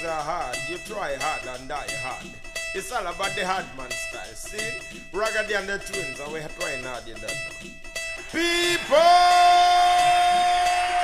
things are hard, you try hard and die hard. It's all about the hard man style, see? Raggedy and the Twins, and we're trying hard in that. People!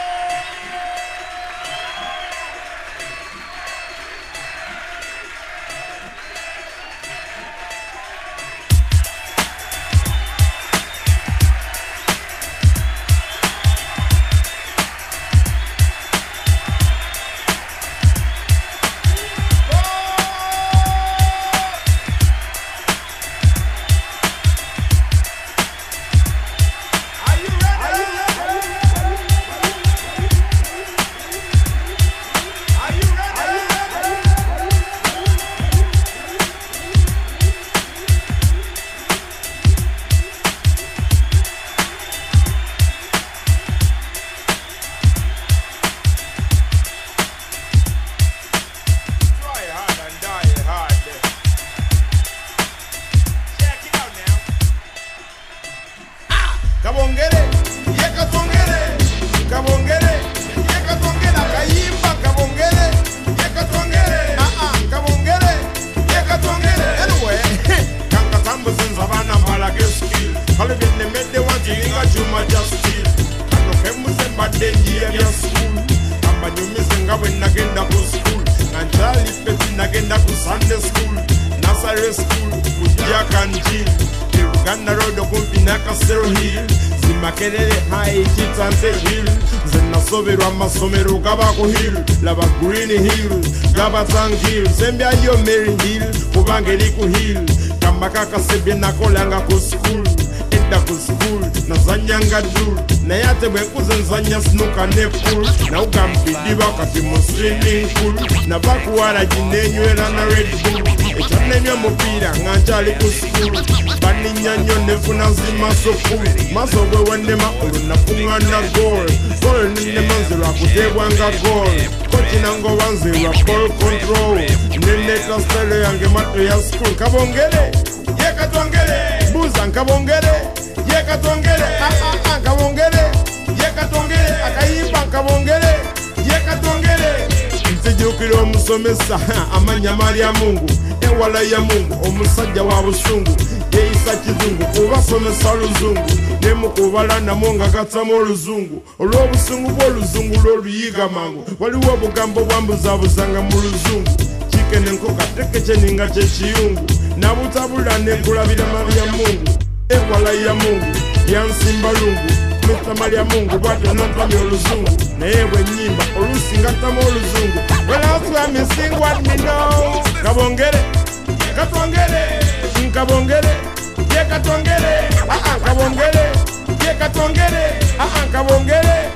Masomero Gabako Hill, Lava Green Hill, Gabatang Hill, Zambia yo Mary Hill, Ubangeliku Hill, Kambaka Sebina Kolanga ku school, Enda ku school, Nazanyanga Dul, Nayate Bekuzen Zanya Snuka Nepul, Naugambi Diva Katimu swimming pool, Nabakuara Jinenyu and Red Bull, Echanenyo Mopira, Nanjali ku school, Baninyanyo Nefuna Zima so cool, Masowe Wendema Urunafungana Gold, Gold in the Manzera, Kutewanga Gold, Kotinango Wanzera, Ball Control, Neneta Stele and Gematrial School, Kabongere, Yekatongere, Buzan Kabongere, Yekatongere, Kabongere, Yekatongere, Akaiba Kabongere, Yekatongere, Nsejukiro Musomesa, Amanya Maria Mungu, Ewala ya Mungu, Omusajja wa Busungu, Yeisa Kizungu, Kubasomesa Luzungu, Nemukubala na Monga Gatsamo Luzungu, Olwobusungu bw'oluzungu lw'oluyiga mangu, waliwo obugambo bwambuzabuzanga mu luzungu, chicken enkoka tekeche ninga kyekiyungu, nabutabula nenkulabira mabya Mungu, Ewala ya Mungu, yansimba lungu, Mr. Maria Mungu, bwatyo nontamya oluzungu, naye bwe nnyimba oluusi ngattamu oluzungu, when else we are missing what me know, Kabongere, Katongere, Nkabongere, Yekatongere, Kabongere, Yekatongere, Kabongere,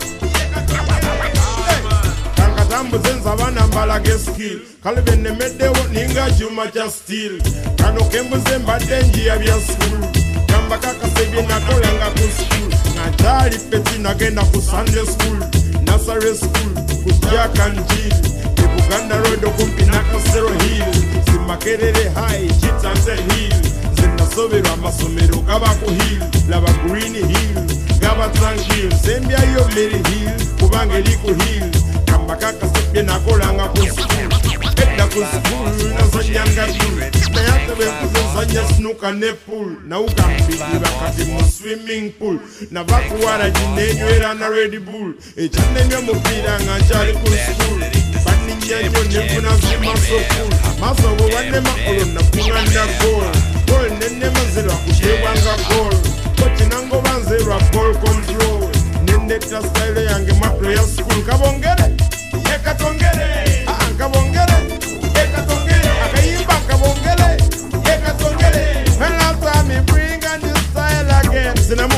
Kankatambu zenza bana mbalage skill, Kalibene medewo ninga juma just steal, Kano kembu zemba denji ya bya school, Kamba kaka sebi na kolanga ku school, Nanjali peti nagenda ku Sunday school, Nursery school, kujia kanjili, Buganda road okumpi nakasero hill, Simakerere high, Chitanze hill, Zenasovera masomero Gabako hill, Lava Green hill, Gabatang hill, Zambia yo Mary hill, Ubangeliku hill, Kambakaka sebi nakolanga ku school, Edda ku school, Nazanyanga dul, Nayate Bekuzenzanya snuka nepul, Naugambi bakati mu swimming pool, Navakuara jinenyo era na Red Bull, Echanenyo mupira nganjali ku school, Baninyanyo nefuna zima so cool, Masobo wanema olona kunganda goal, Goal nene mazira kutewanga goal, Kochinango banzira ball control, Nendeta style yange Matrial School, Kabongere, Yekatongere, Kabongere, Yekatongere, Akayimba Kabongere, Yekatongere, when last time me bring a new style again, Sinamu.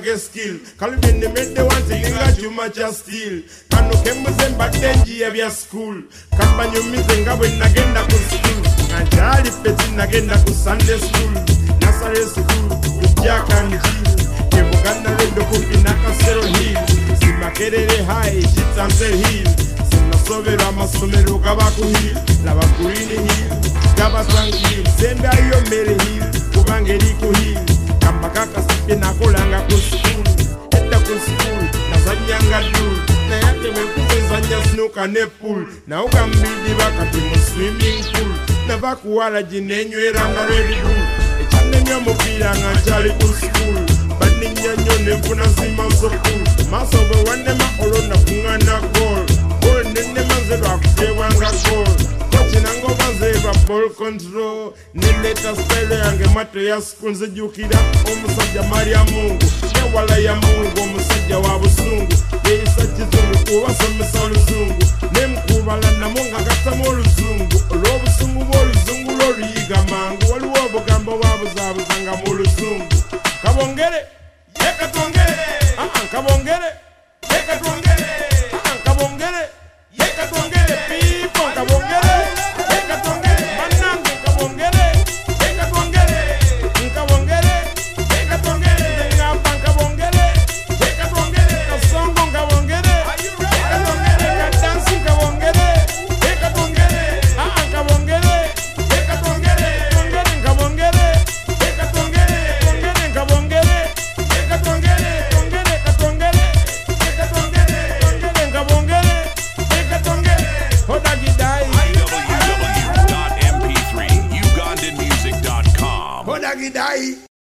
get skill. Calvin the made the one thing got too much a steal. Kanu kembuze mbadenji ya vya school. Kambanyo mizenga when agenda ku school. Nanjali peti nagenda ku Sunday school. Nasare school, Jack and Jill. Kebuganda lendo kupinaka Zero Hill. Simakerere high, shits and Zero Hill. Sinasovera masomero gabaku hill. Labakurini hill, gaba tranquil. Sembe ayo mere hill, kubangeri ku hill. Kambakaka sipe nakolanga ku school. Enda ku school, nazanyanga dul. Na yake mekupe zanya snooker ne pool. Na ugambidi wakati mu swimming pool. Nava kuwala jinenyo eranga Red Bull. Echanenyo mupira ngachali ku school. Baninya nyone kuna zima so cool. Masobe wande maolo na kungana goal. Goal nene manzeba kutewanga goal. Kochinango manzeba ball control. Nileta style yange mato ya school. Nzijukira omusajja Maria Mungu. Newala ya Mungu omusajja wa busungu. Yeisa chizungu kuwasomesa oluzungu. Nemkubala na munga gatamu oluzungu. Olw'obusungu bw'oluzungu lw'oluyiga mangu. Waliwo obugambo bwabuzabuzanga mu luzungu. Kabongere, yeka tongere. Kabongere, yeka tongere. Kabongere, yeka tongere. People, kabongere, yeka tongere. Manangu, kabongere, yeka tongere. Kabongere, yeka tongere. Ngapa, kabongere, yeka tongere. Kasongo, kabongere, yeka tongere. Kadansi, kabongere, yeka tongere. Kabongere, yeka tongere. Tongere, kabongere, yeka tongere. Tongere, kabongere, yeka tongere. Tongere, katongere, yeka tongere. Tongere, kabongere, yeka tongere. Hodagidai, www.mp3ugandanmusic.com. hodagidai.